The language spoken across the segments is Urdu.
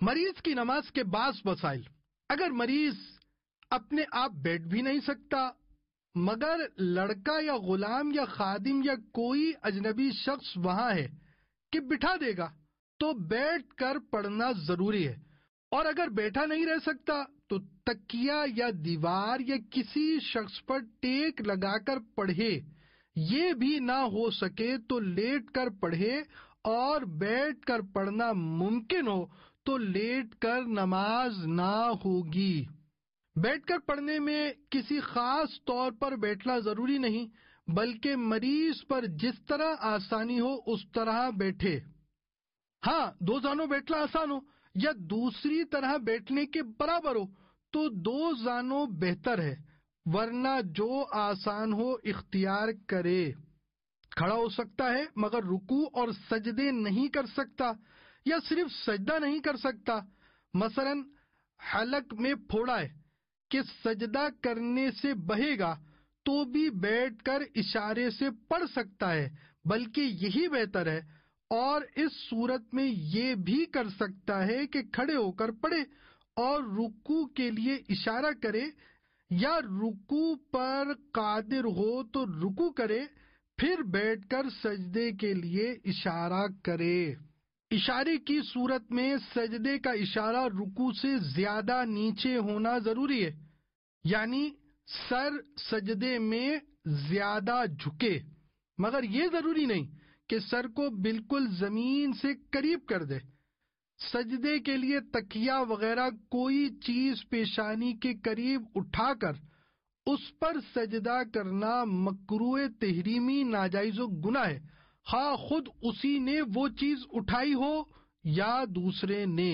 مریض کی نماز کے بعض مسائل۔ اگر مریض اپنے آپ بیٹھ بھی نہیں سکتا مگر لڑکا یا غلام یا خادم یا کوئی اجنبی شخص وہاں ہے کہ بٹھا دے گا تو بیٹھ کر پڑھنا ضروری ہے، اور اگر بیٹھا نہیں رہ سکتا تو تکیہ یا دیوار یا کسی شخص پر ٹیک لگا کر پڑھے، یہ بھی نہ ہو سکے تو لیٹ کر پڑھے، اور بیٹھ کر پڑھنا ممکن ہو تو لیٹ کر نماز نہ ہوگی۔ بیٹھ کر پڑھنے میں کسی خاص طور پر بیٹھنا ضروری نہیں، بلکہ مریض پر جس طرح آسانی ہو اس طرح بیٹھے۔ ہاں، دو زانوں بیٹھنا آسان ہو یا دوسری طرح بیٹھنے کے برابر ہو تو دو زانوں بہتر ہے، ورنہ جو آسان ہو اختیار کرے۔ کھڑا ہو سکتا ہے مگر رکوع اور سجدے نہیں کر سکتا یا صرف سجدہ نہیں کر سکتا، مثلا حلق میں پھوڑا ہے کہ سجدہ کرنے سے بہے گا تو بھی بیٹھ کر اشارے سے پڑھ سکتا ہے، بلکہ یہی بہتر ہے، اور اس صورت میں یہ بھی کر سکتا ہے کہ کھڑے ہو کر پڑھے اور رکوع کے لیے اشارہ کرے، یا رکوع پر قادر ہو تو رکوع کرے پھر بیٹھ کر سجدے کے لیے اشارہ کرے۔ اشارے کی صورت میں سجدے کا اشارہ رکوع سے زیادہ نیچے ہونا ضروری ہے، یعنی سر سجدے میں زیادہ جھکے، مگر یہ ضروری نہیں کہ سر کو بالکل زمین سے قریب کر دے۔ سجدے کے لیے تکیہ وغیرہ کوئی چیز پیشانی کے قریب اٹھا کر اس پر سجدہ کرنا مکروہ تحریمی ناجائز و گناہ ہے، خواہ خود اسی نے وہ چیز اٹھائی ہو یا دوسرے نے۔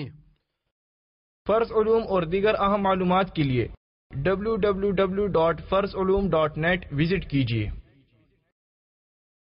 فرض علوم اور دیگر اہم معلومات کے لیے www.farzulum.net وزٹ کیجیے۔